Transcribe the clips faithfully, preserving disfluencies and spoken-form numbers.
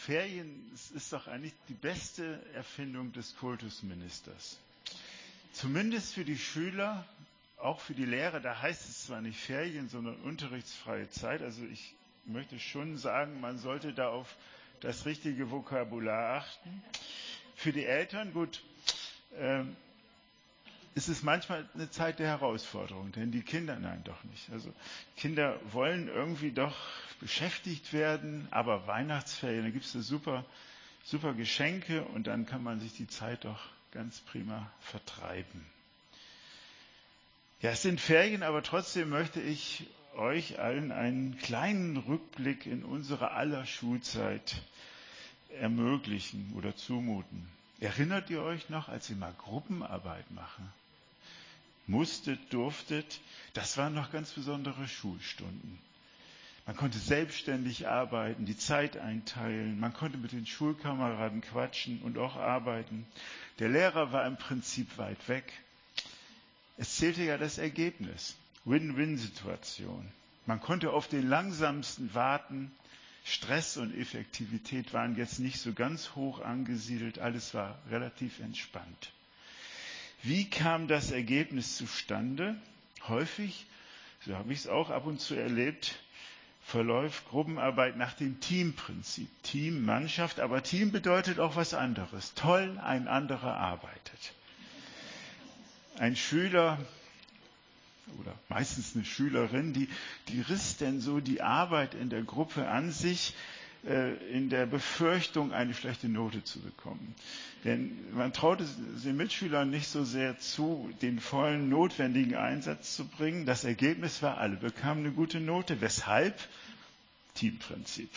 Ferien, es ist doch eigentlich die beste Erfindung des Kultusministers. Zumindest für die Schüler, auch für die Lehrer, da heißt es zwar nicht Ferien, sondern unterrichtsfreie Zeit. Also ich möchte schon sagen, man sollte da auf das richtige Vokabular achten. Für die Eltern, gut, äh, ist es manchmal eine Zeit der Herausforderung, denn die Kinder, nein, doch nicht. Also Kinder wollen irgendwie doch beschäftigt werden, aber Weihnachtsferien, da gibt es super, super Geschenke und dann kann man sich die Zeit doch ganz prima vertreiben. Ja, es sind Ferien, aber trotzdem möchte ich euch allen einen kleinen Rückblick in unsere aller Schulzeit ermöglichen oder zumuten. Erinnert ihr euch noch, als ihr mal Gruppenarbeit machen musstet, durftet? Das waren noch ganz besondere Schulstunden. Man konnte selbstständig arbeiten, die Zeit einteilen, man konnte mit den Schulkameraden quatschen und auch arbeiten. Der Lehrer war im Prinzip weit weg. Es zählte ja das Ergebnis. Win-Win-Situation. Man konnte auf den Langsamsten warten. Stress und Effektivität waren jetzt nicht so ganz hoch angesiedelt. Alles war relativ entspannt. Wie kam das Ergebnis zustande? Häufig, so habe ich es auch ab und zu erlebt, verläuft Gruppenarbeit nach dem Teamprinzip. Team, Mannschaft, aber Team bedeutet auch was anderes. Toll, ein anderer arbeitet. Ein Schüler oder meistens eine Schülerin, die, die riss denn so die Arbeit in der Gruppe an sich, äh, in der Befürchtung, eine schlechte Note zu bekommen. Denn man traute den Mitschülern nicht so sehr zu, den vollen notwendigen Einsatz zu bringen. Das Ergebnis war, alle bekamen eine gute Note. Weshalb? Teamprinzip.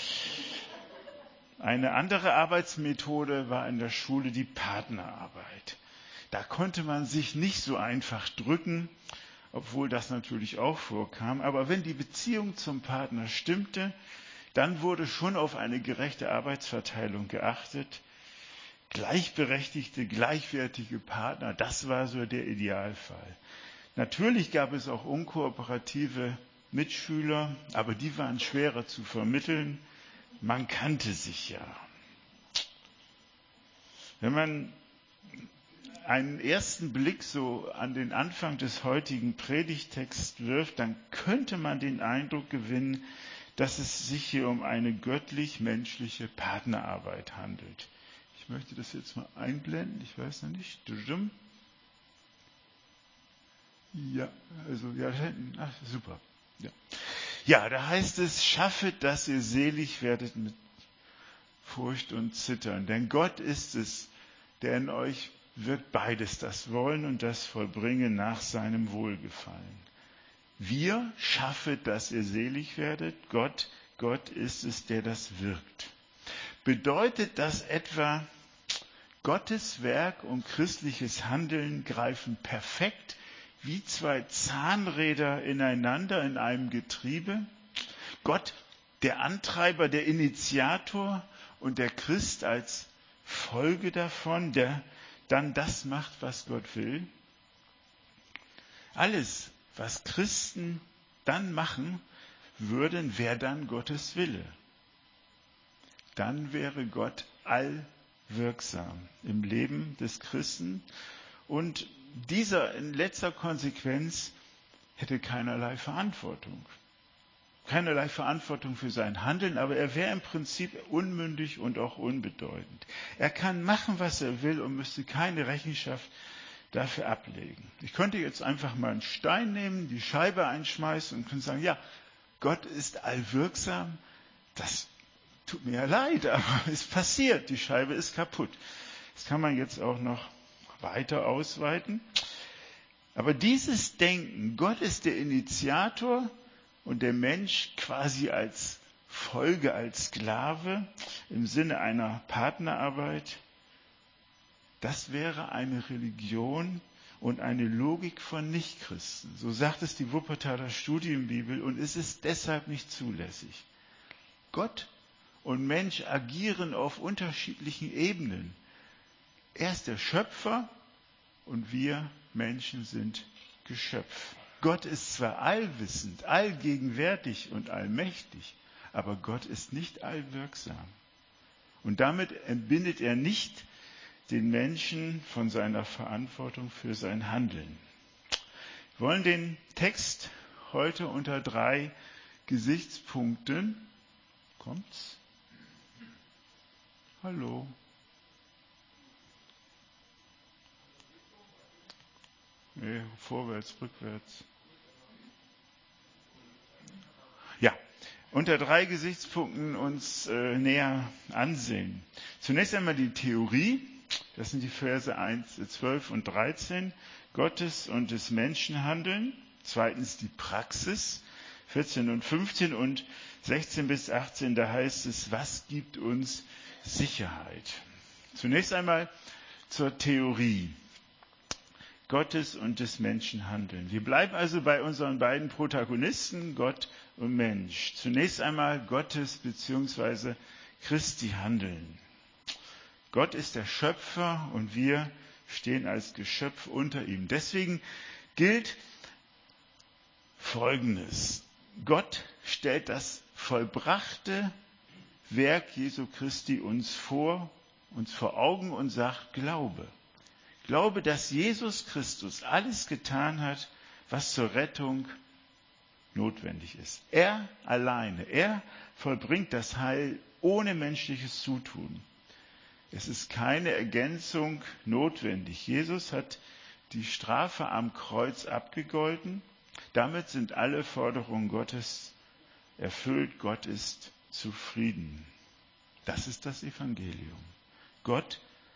Eine andere Arbeitsmethode war in der Schule die Partnerarbeit. Da konnte man sich nicht so einfach drücken, obwohl das natürlich auch vorkam. Aber wenn die Beziehung zum Partner stimmte, dann wurde schon auf eine gerechte Arbeitsverteilung geachtet. Gleichberechtigte, gleichwertige Partner, das war so der Idealfall. Natürlich gab es auch unkooperative Mitschüler, aber die waren schwerer zu vermitteln. Man kannte sich ja. Wenn man einen ersten Blick so an den Anfang des heutigen Predigtexts wirft, dann könnte man den Eindruck gewinnen, dass es sich hier um eine göttlich-menschliche Partnerarbeit handelt. Ich möchte das jetzt mal einblenden, ich weiß noch nicht. Ja, also, ja, ach, super. Ja. ja, da heißt es, schaffet, dass ihr selig werdet mit Furcht und Zittern. Denn Gott ist es, der in euch wirkt beides, das Wollen und das Vollbringen nach seinem Wohlgefallen. Wir schaffet, dass ihr selig werdet. Gott, Gott ist es, der das wirkt. Bedeutet das etwa, Gottes Werk und christliches Handeln greifen perfekt wie zwei Zahnräder ineinander in einem Getriebe? Gott, der Antreiber, der Initiator und der Christ als Folge davon, der dann das macht, was Gott will. Alles, was Christen dann machen würden, wäre dann Gottes Wille. Dann wäre Gott allwirksam im Leben des Christen und dieser in letzter Konsequenz hätte keinerlei Verantwortung. Keinerlei Verantwortung für sein Handeln, aber er wäre im Prinzip unmündig und auch unbedeutend. Er kann machen, was er will und müsste keine Rechenschaft dafür ablegen. Ich könnte jetzt einfach mal einen Stein nehmen, die Scheibe einschmeißen und könnte sagen, ja, Gott ist allwirksam. Das tut mir ja leid, aber es passiert, die Scheibe ist kaputt. Das kann man jetzt auch noch weiter ausweiten. Aber dieses Denken, Gott ist der Initiator, und der Mensch quasi als Folge, als Sklave im Sinne einer Partnerarbeit, das wäre eine Religion und eine Logik von Nichtchristen. So sagt es die Wuppertaler Studienbibel und es ist deshalb nicht zulässig. Gott und Mensch agieren auf unterschiedlichen Ebenen. Er ist der Schöpfer und wir Menschen sind Geschöpf. Gott ist zwar allwissend, allgegenwärtig und allmächtig, aber Gott ist nicht allwirksam. Und damit entbindet er nicht den Menschen von seiner Verantwortung für sein Handeln. Wir wollen den Text heute unter drei Gesichtspunkten. Kommt's? Hallo. Nee, vorwärts, rückwärts. Ja, unter drei Gesichtspunkten uns äh, näher ansehen. Zunächst einmal die Theorie, das sind die Verse eins, zwölf und dreizehn, Gottes und des Menschenhandeln. Zweitens die Praxis, vierzehn und fünfzehn und sechzehn bis achtzehn, da heißt es, was gibt uns Sicherheit? Zunächst einmal zur Theorie. Gottes und des Menschen handeln. Wir bleiben also bei unseren beiden Protagonisten, Gott und Mensch. Zunächst einmal Gottes bzw. Christi Handeln. Gott ist der Schöpfer und wir stehen als Geschöpf unter ihm. Deswegen gilt Folgendes. Gott stellt das vollbrachte Werk Jesu Christi uns vor, uns vor Augen und sagt, Glaube. Glaube, dass Jesus Christus alles getan hat, was zur Rettung notwendig ist. Er alleine, er vollbringt das Heil ohne menschliches Zutun. Es ist keine Ergänzung notwendig. Jesus hat die Strafe am Kreuz abgegolten. Damit sind alle Forderungen Gottes erfüllt. Gott ist zufrieden. Das ist das Evangelium. Gott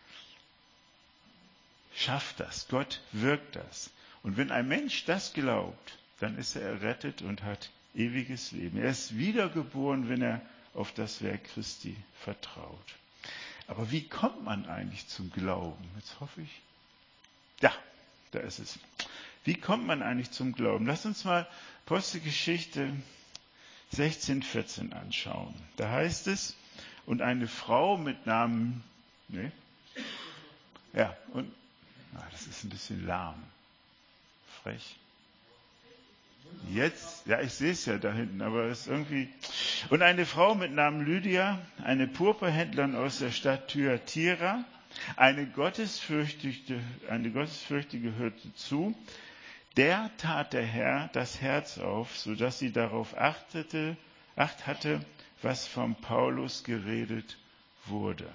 schafft das. Gott wirkt das. Und wenn ein Mensch das glaubt, dann ist er errettet und hat ewiges Leben. Er ist wiedergeboren, wenn er auf das Werk Christi vertraut. Aber wie kommt man eigentlich zum Glauben? Jetzt hoffe ich. Ja, da ist es. Wie kommt man eigentlich zum Glauben? Lass uns mal Apostelgeschichte sechzehn, vierzehn anschauen. Da heißt es, und eine Frau mit Namen, nee, ja, und Ah, das ist ein bisschen lahm. Frech. Jetzt, ja, ich sehe es ja da hinten, aber es ist irgendwie. Und eine Frau mit Namen Lydia, eine Purpurhändlerin aus der Stadt Thyatira, eine Gottesfürchtige, eine Gottesfürchtige hörte zu, der tat der Herr das Herz auf, sodass sie darauf achtete, Acht hatte, was vom Paulus geredet wurde.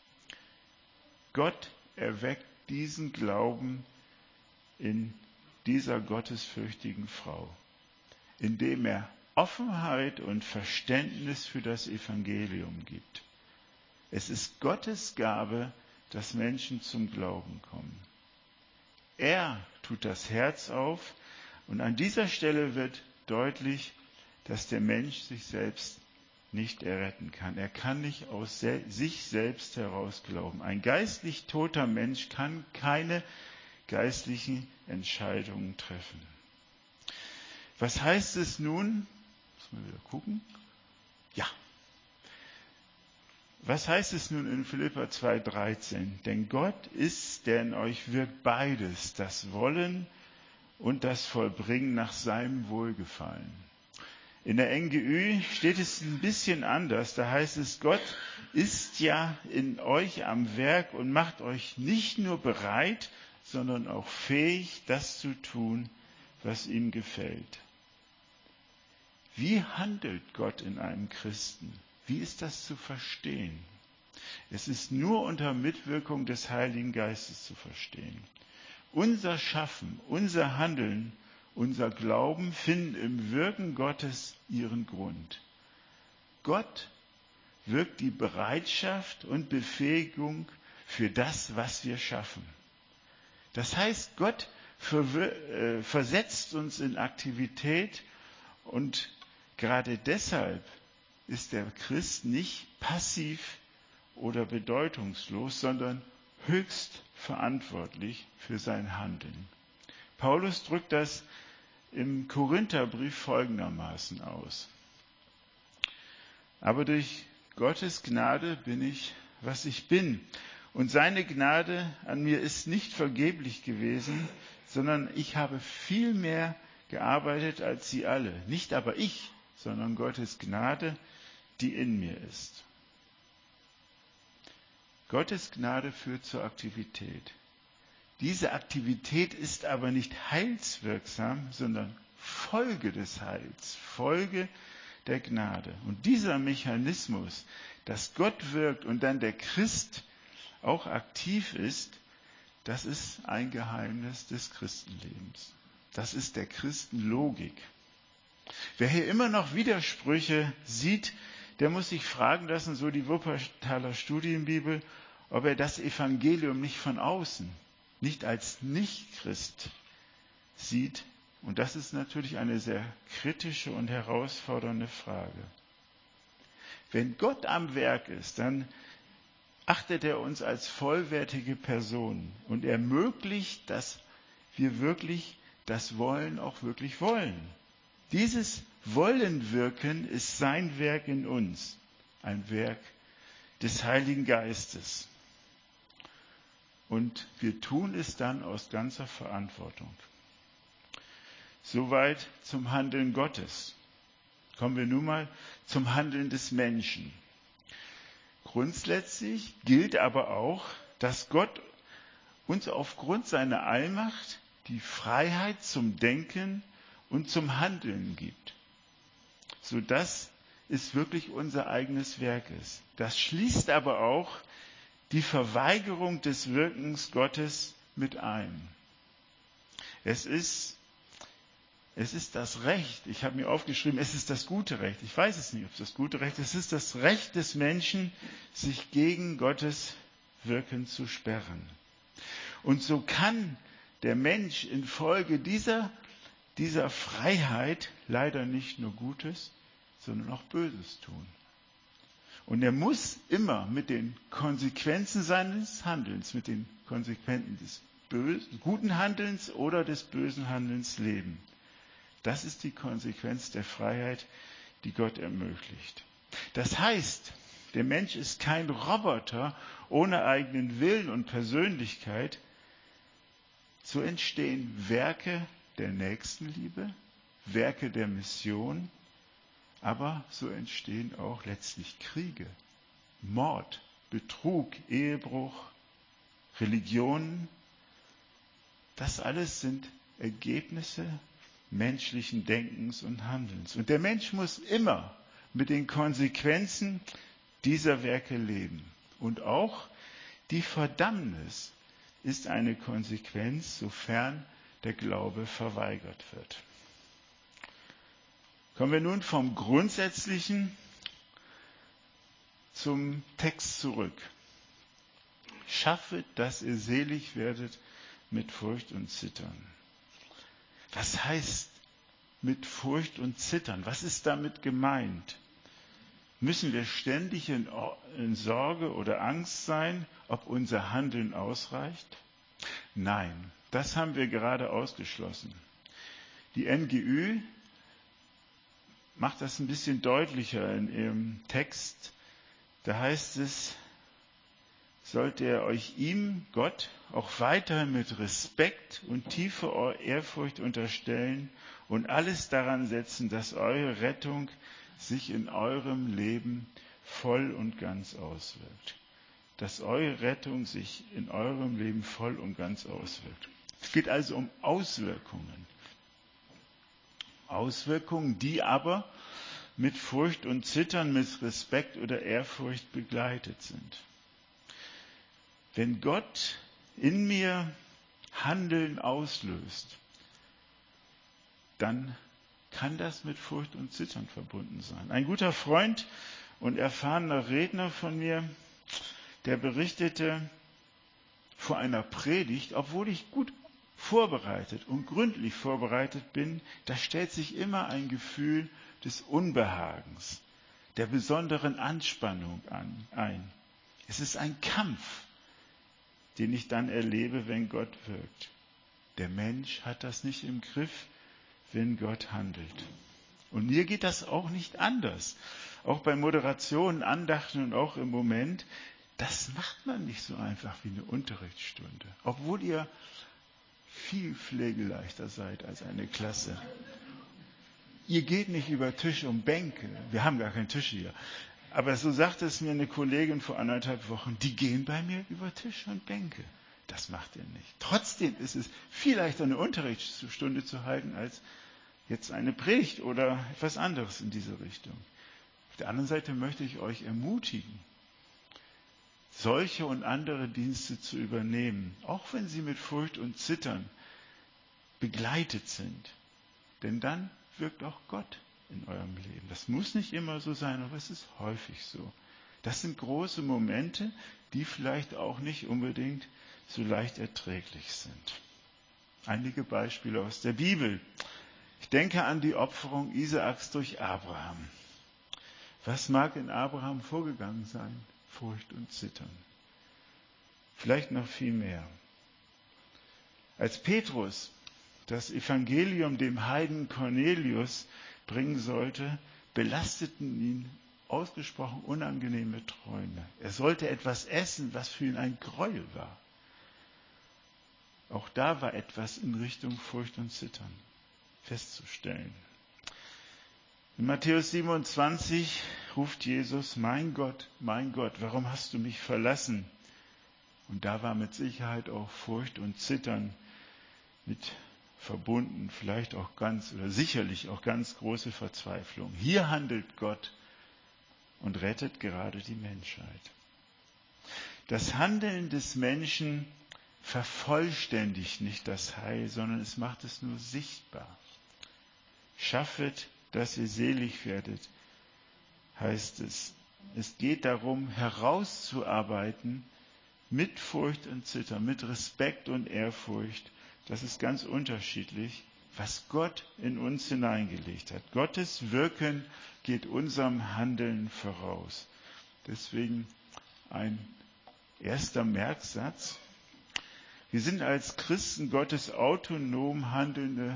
Gott erweckt diesen Glauben in dieser gottesfürchtigen Frau, indem er Offenheit und Verständnis für das Evangelium gibt. Es ist Gottes Gabe, dass Menschen zum Glauben kommen. Er tut das Herz auf und an dieser Stelle wird deutlich, dass der Mensch sich selbst nicht erretten kann. Er kann nicht aus sich selbst heraus glauben. Ein geistlich toter Mensch kann keine geistlichen Entscheidungen treffen. Was heißt es nun? Muss man wieder gucken. Ja. Was heißt es nun in Philipper zwei dreizehn? Denn Gott ist, der in euch wirkt, beides, das Wollen und das Vollbringen nach seinem Wohlgefallen. In der N G Ü steht es ein bisschen anders. Da heißt es, Gott ist ja in euch am Werk und macht euch nicht nur bereit, sondern auch fähig, das zu tun, was ihm gefällt. Wie handelt Gott in einem Christen? Wie ist das zu verstehen? Es ist nur unter Mitwirkung des Heiligen Geistes zu verstehen. Unser Schaffen, unser Handeln, unser Glauben finden im Wirken Gottes ihren Grund. Gott wirkt die Bereitschaft und Befähigung für das, was wir schaffen. Das heißt, Gott versetzt uns in Aktivität und gerade deshalb ist der Christ nicht passiv oder bedeutungslos, sondern höchst verantwortlich für sein Handeln. Paulus drückt das im Korintherbrief folgendermaßen aus. Aber durch Gottes Gnade bin ich, was ich bin. Und seine Gnade an mir ist nicht vergeblich gewesen, sondern ich habe viel mehr gearbeitet als sie alle. Nicht aber ich, sondern Gottes Gnade, die in mir ist. Gottes Gnade führt zur Aktivität. Diese Aktivität ist aber nicht heilswirksam, sondern Folge des Heils, Folge der Gnade. Und dieser Mechanismus, dass Gott wirkt und dann der Christ auch aktiv ist, das ist ein Geheimnis des Christenlebens. Das ist der Christenlogik. Wer hier immer noch Widersprüche sieht, der muss sich fragen lassen, so die Wuppertaler Studienbibel, ob er das Evangelium nicht von außen, nicht als Nicht-Christ sieht. Und das ist natürlich eine sehr kritische und herausfordernde Frage. Wenn Gott am Werk ist, dann achtet er uns als vollwertige Personen und ermöglicht, dass wir wirklich das Wollen auch wirklich wollen. Dieses Wollen wirken ist sein Werk in uns, ein Werk des Heiligen Geistes. Und wir tun es dann aus ganzer Verantwortung. Soweit zum Handeln Gottes. Kommen wir nun mal zum Handeln des Menschen. Grundsätzlich gilt aber auch, dass Gott uns aufgrund seiner Allmacht die Freiheit zum Denken und zum Handeln gibt, sodass es wirklich unser eigenes Werk ist. Das schließt aber auch die Verweigerung des Wirkens Gottes mit ein. Es ist, es ist das Recht, ich habe mir aufgeschrieben, es ist das gute Recht. Ich weiß es nicht, ob es das gute Recht ist. Es ist das Recht des Menschen, sich gegen Gottes Wirken zu sperren. Und so kann der Mensch infolge dieser, dieser Freiheit leider nicht nur Gutes, sondern auch Böses tun. Und er muss immer mit den Konsequenzen seines Handelns, mit den Konsequenzen des bösen, guten Handelns oder des bösen Handelns leben. Das ist die Konsequenz der Freiheit, die Gott ermöglicht. Das heißt, der Mensch ist kein Roboter ohne eigenen Willen und Persönlichkeit. So entstehen Werke der Nächstenliebe, Werke der Mission, aber so entstehen auch letztlich Kriege, Mord, Betrug, Ehebruch, Religionen. Das alles sind Ergebnisse menschlichen Denkens und Handelns. Und der Mensch muss immer mit den Konsequenzen dieser Werke leben. Und auch die Verdammnis ist eine Konsequenz, sofern der Glaube verweigert wird. Kommen wir nun vom Grundsätzlichen zum Text zurück. Schaffet, dass ihr selig werdet mit Furcht und Zittern. Was heißt mit Furcht und Zittern? Was ist damit gemeint? Müssen wir ständig in, in Sorge oder Angst sein, ob unser Handeln ausreicht? Nein, das haben wir gerade ausgeschlossen. Die N G Ü macht das ein bisschen deutlicher in ihrem Text. Da heißt es, sollt ihr euch ihm, Gott, auch weiterhin mit Respekt und tiefer Ehrfurcht unterstellen und alles daran setzen, dass eure Rettung sich in eurem Leben voll und ganz auswirkt. Dass eure Rettung sich in eurem Leben voll und ganz auswirkt. Es geht also um Auswirkungen. Auswirkungen, die aber mit Furcht und Zittern, mit Respekt oder Ehrfurcht begleitet sind. Wenn Gott in mir Handeln auslöst, dann kann das mit Furcht und Zittern verbunden sein. Ein guter Freund und erfahrener Redner von mir, der berichtete vor einer Predigt, obwohl ich gut vorbereitet und gründlich vorbereitet bin, da stellt sich immer ein Gefühl des Unbehagens, der besonderen Anspannung an, ein. Es ist ein Kampf, den ich dann erlebe, wenn Gott wirkt. Der Mensch hat das nicht im Griff, wenn Gott handelt. Und mir geht das auch nicht anders. Auch bei Moderationen, Andachten und auch im Moment, das macht man nicht so einfach wie eine Unterrichtsstunde. Obwohl ihr viel pflegeleichter seid als eine Klasse. Ihr geht nicht über Tische und Bänke. Wir haben gar keinen Tisch hier. Aber so sagte es mir eine Kollegin vor anderthalb Wochen, die gehen bei mir über Tisch und Bänke. Das macht ihr nicht. Trotzdem ist es viel leichter, eine Unterrichtsstunde zu halten, als jetzt eine Predigt oder etwas anderes in diese Richtung. Auf der anderen Seite möchte ich euch ermutigen, solche und andere Dienste zu übernehmen, auch wenn sie mit Furcht und Zittern begleitet sind. Denn dann wirkt auch Gott in eurem Leben. Das muss nicht immer so sein, aber es ist häufig so. Das sind große Momente, die vielleicht auch nicht unbedingt so leicht erträglich sind. Einige Beispiele aus der Bibel. Ich denke an die Opferung Isaaks durch Abraham. Was mag in Abraham vorgegangen sein? Furcht und Zittern. Vielleicht noch viel mehr. Als Petrus das Evangelium dem Heiden Cornelius bringen sollte, belasteten ihn ausgesprochen unangenehme Träume. Er sollte etwas essen, was für ihn ein Gräuel war. Auch da war etwas in Richtung Furcht und Zittern festzustellen. In Matthäus siebenundzwanzig ruft Jesus, mein Gott, mein Gott, warum hast du mich verlassen? Und da war mit Sicherheit auch Furcht und Zittern mit verbunden, vielleicht auch ganz oder sicherlich auch ganz große Verzweiflung. Hier handelt Gott und rettet gerade die Menschheit. Das Handeln des Menschen vervollständigt nicht das Heil, sondern es macht es nur sichtbar. Schaffet, dass ihr selig werdet, heißt es. Es geht darum, herauszuarbeiten mit Furcht und Zittern, mit Respekt und Ehrfurcht. Das ist ganz unterschiedlich, was Gott in uns hineingelegt hat. Gottes Wirken geht unserem Handeln voraus. Deswegen ein erster Merksatz. Wir sind als Christen Gottes autonom handelnde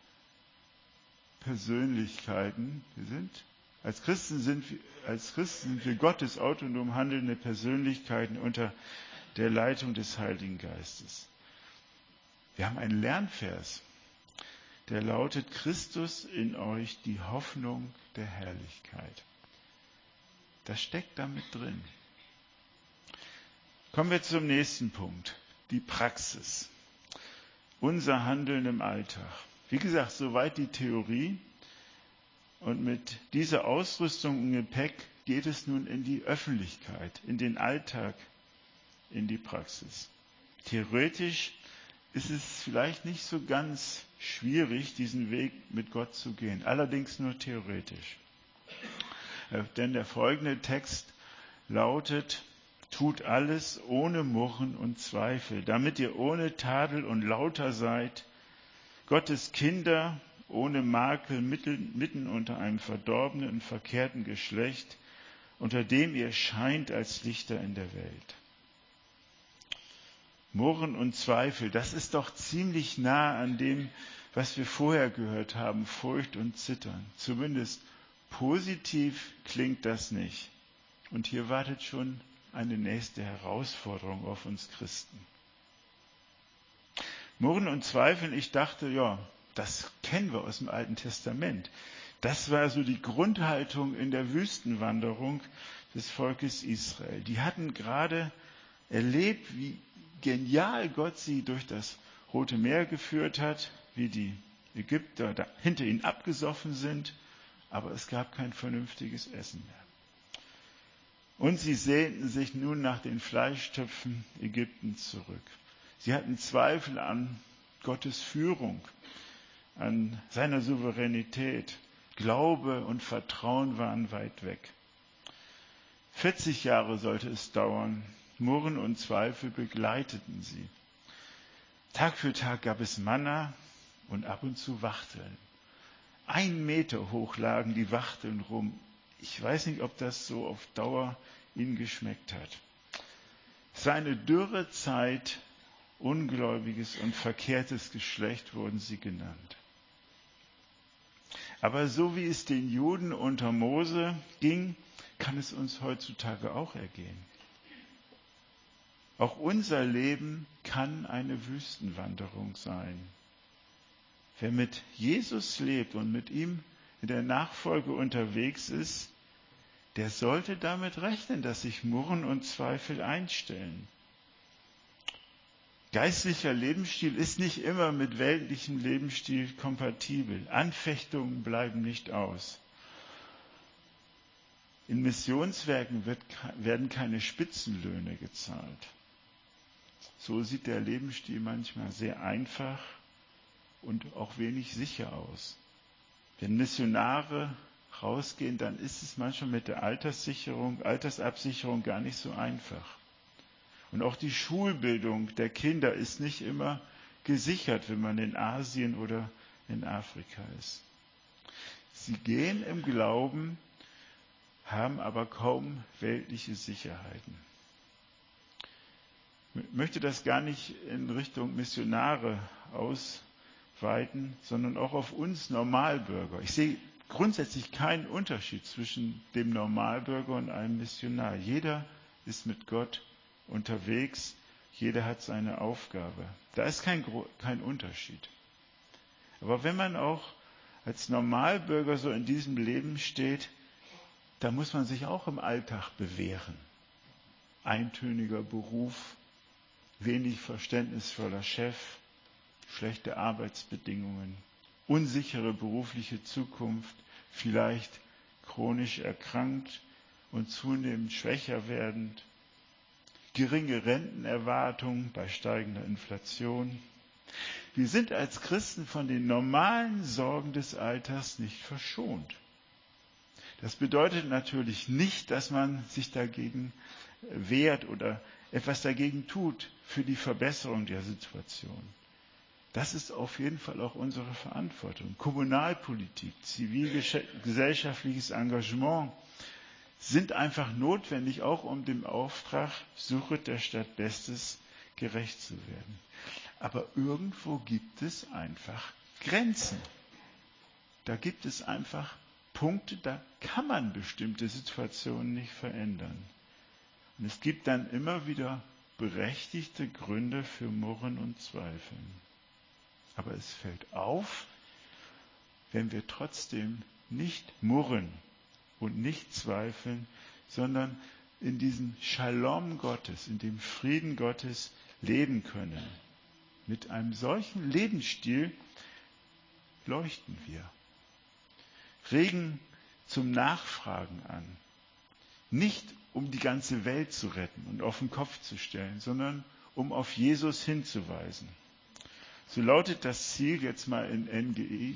Persönlichkeiten. Wir sind, als Christen sind wir, als Christen sind wir Gottes autonom handelnde Persönlichkeiten unter der Leitung des Heiligen Geistes. Wir haben einen Lernvers, der lautet, Christus in euch, die Hoffnung der Herrlichkeit. Das steckt damit drin. Kommen wir zum nächsten Punkt, die Praxis. Unser Handeln im Alltag. Wie gesagt, soweit die Theorie. Und mit dieser Ausrüstung und Gepäck geht es nun in die Öffentlichkeit, in den Alltag, in die Praxis. Theoretisch ist es vielleicht nicht so ganz schwierig, diesen Weg mit Gott zu gehen. Allerdings nur theoretisch. Denn der folgende Text lautet, tut alles ohne Murren und Zweifel, damit ihr ohne Tadel und lauter seid, Gottes Kinder ohne Makel mitten unter einem verdorbenen und verkehrten Geschlecht, unter dem ihr scheint als Lichter in der Welt. Murren und Zweifel, das ist doch ziemlich nah an dem, was wir vorher gehört haben, Furcht und Zittern. Zumindest positiv klingt das nicht. Und hier wartet schon eine nächste Herausforderung auf uns Christen. Murren und Zweifeln, ich dachte, ja, das kennen wir aus dem Alten Testament. Das war so die Grundhaltung in der Wüstenwanderung des Volkes Israel. Die hatten gerade erlebt, wie genial Gott sie durch das Rote Meer geführt hat, wie die Ägypter da hinter ihnen abgesoffen sind, aber es gab kein vernünftiges Essen mehr. Und sie sehnten sich nun nach den Fleischtöpfen Ägyptens zurück. Sie hatten Zweifel an Gottes Führung, an seiner Souveränität. Glaube und Vertrauen waren weit weg. vierzig Jahre sollte es dauern. Murren und Zweifel begleiteten sie. Tag für Tag gab es Manna und ab und zu Wachteln. Ein Meter hoch lagen die Wachteln rum. Ich weiß nicht, ob das so auf Dauer ihnen geschmeckt hat. Es war eine dürre Zeit, ungläubiges und verkehrtes Geschlecht wurden sie genannt. Aber so wie es den Juden unter Mose ging, kann es uns heutzutage auch ergehen. Auch unser Leben kann eine Wüstenwanderung sein. Wer mit Jesus lebt und mit ihm in der Nachfolge unterwegs ist, der sollte damit rechnen, dass sich Murren und Zweifel einstellen. Geistlicher Lebensstil ist nicht immer mit weltlichem Lebensstil kompatibel. Anfechtungen bleiben nicht aus. In Missionswerken wird, werden keine Spitzenlöhne gezahlt. So sieht der Lebensstil manchmal sehr einfach und auch wenig sicher aus. Wenn Missionare rausgehen, dann ist es manchmal mit der Alterssicherung, Altersabsicherung gar nicht so einfach. Und auch die Schulbildung der Kinder ist nicht immer gesichert, wenn man in Asien oder in Afrika ist. Sie gehen im Glauben, haben aber kaum weltliche Sicherheiten. Ich möchte das gar nicht in Richtung Missionare ausweiten, sondern auch auf uns Normalbürger. Ich sehe grundsätzlich keinen Unterschied zwischen dem Normalbürger und einem Missionar. Jeder ist mit Gott unterwegs, jeder hat seine Aufgabe. Da ist kein, kein Unterschied. Aber wenn man auch als Normalbürger so in diesem Leben steht, da muss man sich auch im Alltag bewähren. Eintöniger Beruf, wenig verständnisvoller Chef, schlechte Arbeitsbedingungen, unsichere berufliche Zukunft, vielleicht chronisch erkrankt und zunehmend schwächer werdend, geringe Rentenerwartungen bei steigender Inflation. Wir sind als Christen von den normalen Sorgen des Alltags nicht verschont. Das bedeutet natürlich nicht, dass man sich dagegen wehrt oder etwas dagegen tut für die Verbesserung der Situation. Das ist auf jeden Fall auch unsere Verantwortung. Kommunalpolitik, zivilgesellschaftliches Engagement sind einfach notwendig, auch um dem Auftrag Suchet der Stadt Bestes gerecht zu werden. Aber irgendwo gibt es einfach Grenzen. Da gibt es einfach Punkte, da kann man bestimmte Situationen nicht verändern. Und es gibt dann immer wieder berechtigte Gründe für Murren und Zweifeln. Aber es fällt auf, wenn wir trotzdem nicht murren und nicht zweifeln, sondern in diesem Shalom Gottes, in dem Frieden Gottes leben können. Mit einem solchen Lebensstil leuchten wir, regen zum Nachfragen an. Nicht um die ganze Welt zu retten und auf den Kopf zu stellen, sondern um auf Jesus hinzuweisen. So lautet das Ziel jetzt mal in N G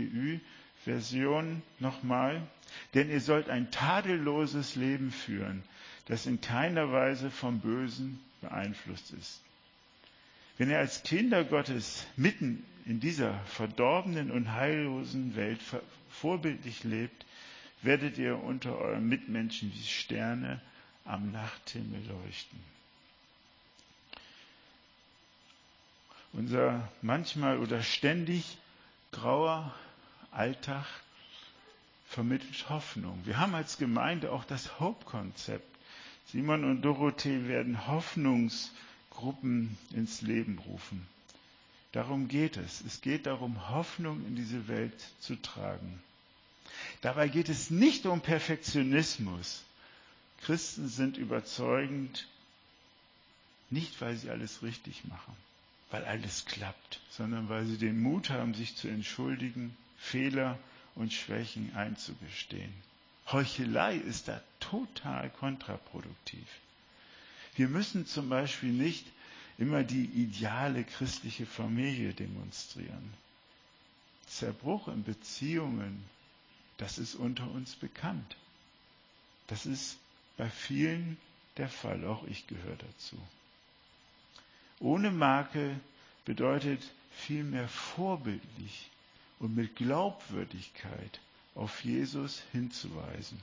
Ü-Version nochmal. Denn ihr sollt ein tadelloses Leben führen, das in keiner Weise vom Bösen beeinflusst ist. Wenn ihr als Kinder Gottes mitten in dieser verdorbenen und heillosen Welt vorbildlich lebt, werdet ihr unter euren Mitmenschen wie Sterne am Nachthimmel leuchten. Unser manchmal oder ständig grauer Alltag vermittelt Hoffnung. Wir haben als Gemeinde auch das Hope-Konzept. Simon und Dorothee werden Hoffnungsgruppen ins Leben rufen. Darum geht es. Es geht darum, Hoffnung in diese Welt zu tragen. Dabei geht es nicht um Perfektionismus. Christen sind überzeugend, nicht weil sie alles richtig machen, weil alles klappt, sondern weil sie den Mut haben, sich zu entschuldigen, Fehler und Schwächen einzugestehen. Heuchelei ist da total kontraproduktiv. Wir müssen zum Beispiel nicht immer die ideale christliche Familie demonstrieren. Zerbruch in Beziehungen, das ist unter uns bekannt. Das ist bei vielen der Fall, auch ich gehöre dazu. Ohne Makel bedeutet vielmehr vorbildlich und mit Glaubwürdigkeit auf Jesus hinzuweisen.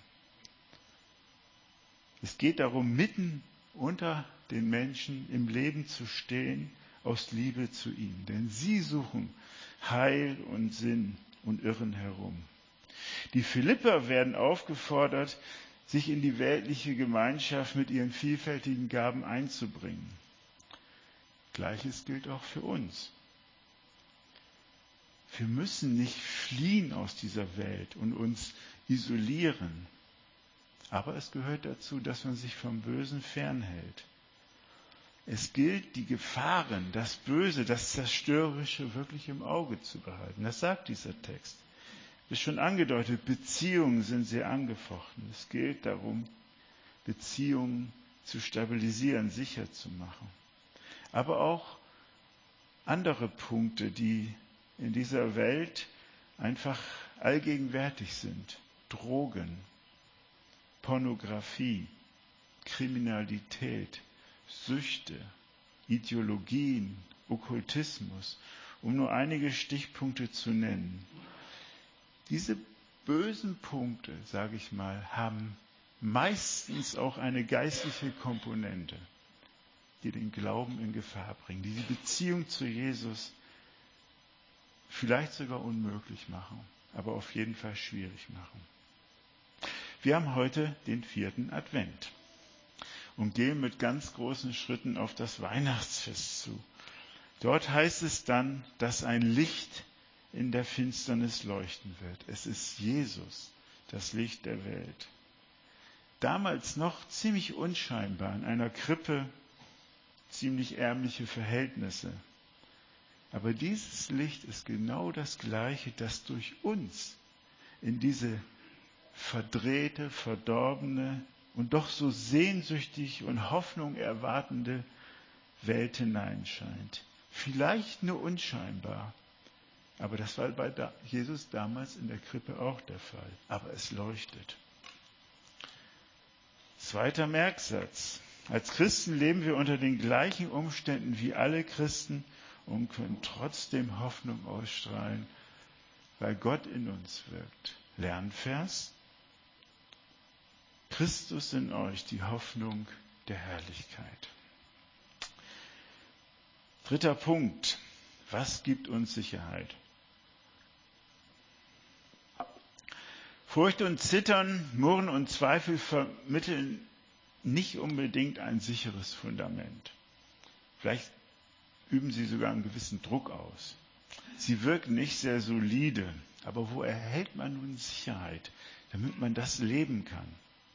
Es geht darum, mitten unter den Menschen im Leben zu stehen, aus Liebe zu ihnen. Denn sie suchen Heil und Sinn und irren herum. Die Philipper werden aufgefordert, sich in die weltliche Gemeinschaft mit ihren vielfältigen Gaben einzubringen. Gleiches gilt auch für uns. Wir müssen nicht fliehen aus dieser Welt und uns isolieren. Aber es gehört dazu, dass man sich vom Bösen fernhält. Es gilt, die Gefahren, das Böse, das Zerstörerische wirklich im Auge zu behalten. Das sagt dieser Text. Ist schon angedeutet, Beziehungen sind sehr angefochten. Es gilt darum, Beziehungen zu stabilisieren, sicher zu machen. Aber auch andere Punkte, die in dieser Welt einfach allgegenwärtig sind. Drogen, Pornografie, Kriminalität, Süchte, Ideologien, Okkultismus, um nur einige Stichpunkte zu nennen. Diese bösen Punkte, sage ich mal, haben meistens auch eine geistliche Komponente, die den Glauben in Gefahr bringen, die die Beziehung zu Jesus vielleicht sogar unmöglich machen, aber auf jeden Fall schwierig machen. Wir haben heute den vierten Advent und gehen mit ganz großen Schritten auf das Weihnachtsfest zu. Dort heißt es dann, dass ein Licht in der Finsternis leuchten wird. Es ist Jesus, das Licht der Welt. Damals noch ziemlich unscheinbar, in einer Krippe, ziemlich ärmliche Verhältnisse. Aber dieses Licht ist genau das Gleiche, das durch uns in diese verdrehte, verdorbene und doch so sehnsüchtig und Hoffnung erwartende Welt hineinscheint. Vielleicht nur unscheinbar, aber das war bei Jesus damals in der Krippe auch der Fall. Aber es leuchtet. Zweiter Merksatz. Als Christen leben wir unter den gleichen Umständen wie alle Christen und können trotzdem Hoffnung ausstrahlen, weil Gott in uns wirkt. Lernvers. Christus in euch, die Hoffnung der Herrlichkeit. Dritter Punkt. Was gibt uns Sicherheit? Furcht und Zittern, Murren und Zweifel vermitteln nicht unbedingt ein sicheres Fundament. Vielleicht üben sie sogar einen gewissen Druck aus. Sie wirken nicht sehr solide. Aber wo erhält man nun Sicherheit, damit man das leben kann?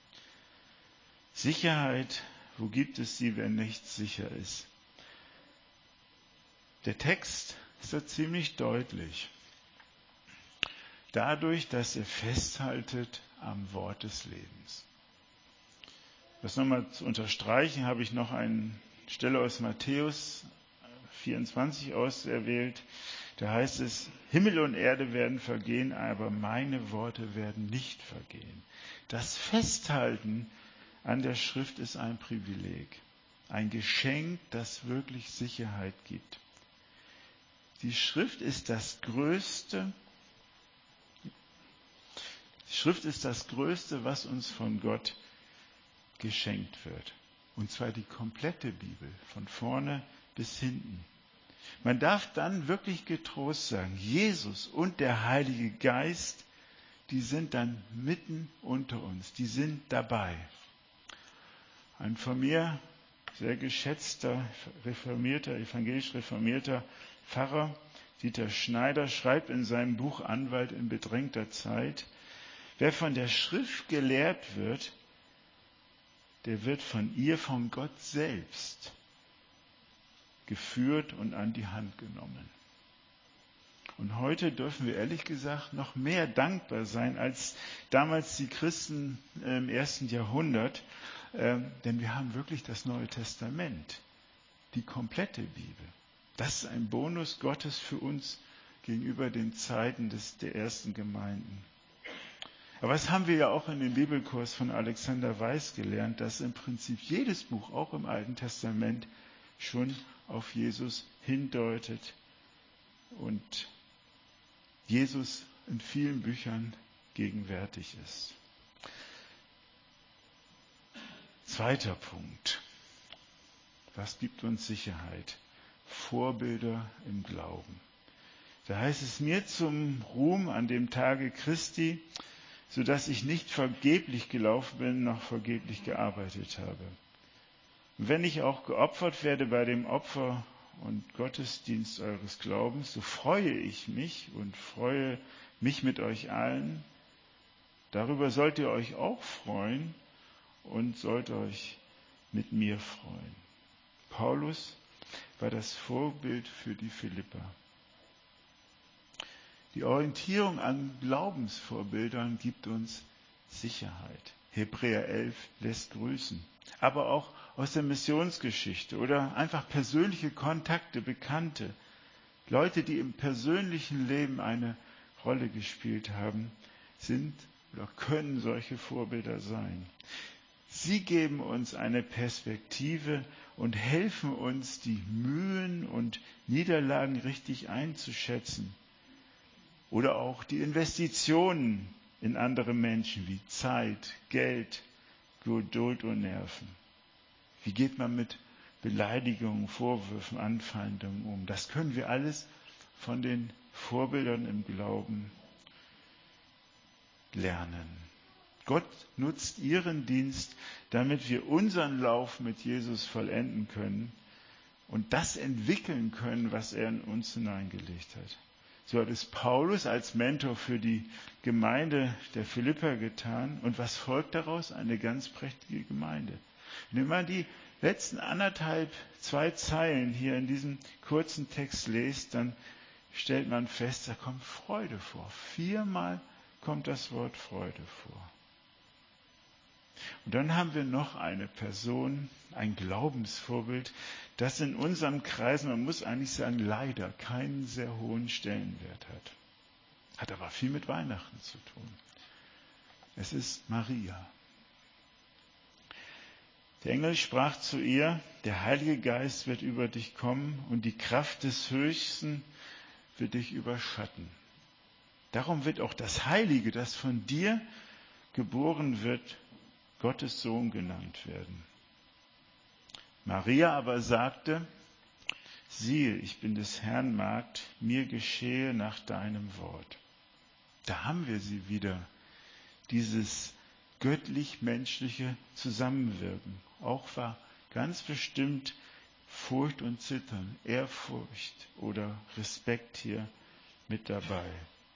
Sicherheit, wo gibt es sie, wenn nichts sicher ist? Der Text ist da ziemlich deutlich. Dadurch, dass er festhaltet am Wort des Lebens. Das nochmal zu unterstreichen, habe ich noch eine Stelle aus Matthäus vierundzwanzig auserwählt. Da heißt es, Himmel und Erde werden vergehen, aber meine Worte werden nicht vergehen. Das Festhalten an der Schrift ist ein Privileg, ein Geschenk, das wirklich Sicherheit gibt. Die Schrift ist das Größte, die Schrift ist das Größte, was uns von Gott geschenkt wird. Und zwar die komplette Bibel, von vorne bis hinten. Man darf dann wirklich getrost sagen, Jesus und der Heilige Geist, die sind dann mitten unter uns, die sind dabei. Ein von mir sehr geschätzter, reformierter, evangelisch reformierter Pfarrer, Dieter Schneider, schreibt in seinem Buch Anwalt in bedrängter Zeit, wer von der Schrift gelehrt wird, der wird von ihr, von Gott selbst geführt und an die Hand genommen. Und heute dürfen wir ehrlich gesagt noch mehr dankbar sein als damals die Christen im ersten Jahrhundert, äh, denn wir haben wirklich das Neue Testament, die komplette Bibel. Das ist ein Bonus Gottes für uns gegenüber den Zeiten des, der ersten Gemeinden. Aber das haben wir ja auch in dem Bibelkurs von Alexander Weiß gelernt, dass im Prinzip jedes Buch, auch im Alten Testament, schon auf Jesus hindeutet und Jesus in vielen Büchern gegenwärtig ist. Zweiter Punkt. Was gibt uns Sicherheit? Vorbilder im Glauben. Da heißt es mir zum Ruhm an dem Tage Christi, sodass ich nicht vergeblich gelaufen bin, noch vergeblich gearbeitet habe. Und wenn ich auch geopfert werde bei dem Opfer und Gottesdienst eures Glaubens, so freue ich mich und freue mich mit euch allen, Darüber sollt ihr euch auch freuen und sollt euch mit mir freuen. Paulus war das Vorbild für die Philipper. Die Orientierung an Glaubensvorbildern gibt uns Sicherheit. Hebräer elf lässt grüßen. Aber auch aus der Missionsgeschichte oder einfach persönliche Kontakte, Bekannte, Leute, die im persönlichen Leben eine Rolle gespielt haben, sind oder können solche Vorbilder sein. Sie geben uns eine Perspektive und helfen uns, die Mühen und Niederlagen richtig einzuschätzen. Oder auch die Investitionen in andere Menschen wie Zeit, Geld, Geduld und Nerven. Wie geht man mit Beleidigungen, Vorwürfen, Anfeindungen um? Das können wir alles von den Vorbildern im Glauben lernen. Gott nutzt ihren Dienst, damit wir unseren Lauf mit Jesus vollenden können und das entwickeln können, was er in uns hineingelegt hat. So hat es Paulus als Mentor für die Gemeinde der Philipper getan. Und was folgt daraus? Eine ganz prächtige Gemeinde. Wenn man die letzten anderthalb, zwei Zeilen hier in diesem kurzen Text lest, dann stellt man fest, da kommt Freude vor. Viermal kommt das Wort Freude vor. Und dann haben wir noch eine Person, ein Glaubensvorbild, das in unseren Kreisen, man muss eigentlich sagen, leider keinen sehr hohen Stellenwert hat. Hat aber viel mit Weihnachten zu tun. Es ist Maria. Der Engel sprach zu ihr, der Heilige Geist wird über dich kommen und die Kraft des Höchsten wird dich überschatten. Darum wird auch das Heilige, das von dir geboren wird, Gottes Sohn genannt werden. Maria aber sagte, siehe, ich bin des Herrn Magd, mir geschehe nach deinem Wort. Da haben wir sie wieder, dieses göttlich-menschliche Zusammenwirken. Auch war ganz bestimmt Furcht und Zittern, Ehrfurcht oder Respekt hier mit dabei.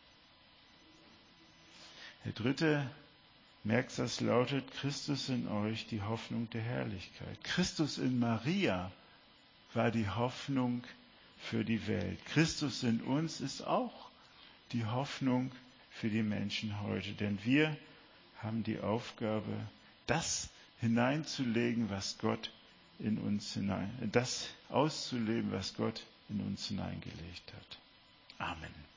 Der dritte Merksatz lautet, Christus in euch, die Hoffnung der Herrlichkeit. Christus in Maria war die Hoffnung für die Welt. Christus in uns ist auch die Hoffnung für die Menschen heute. Denn wir haben die Aufgabe, das hineinzulegen, was Gott in uns hinein, das auszuleben, was Gott in uns hineingelegt hat. Amen.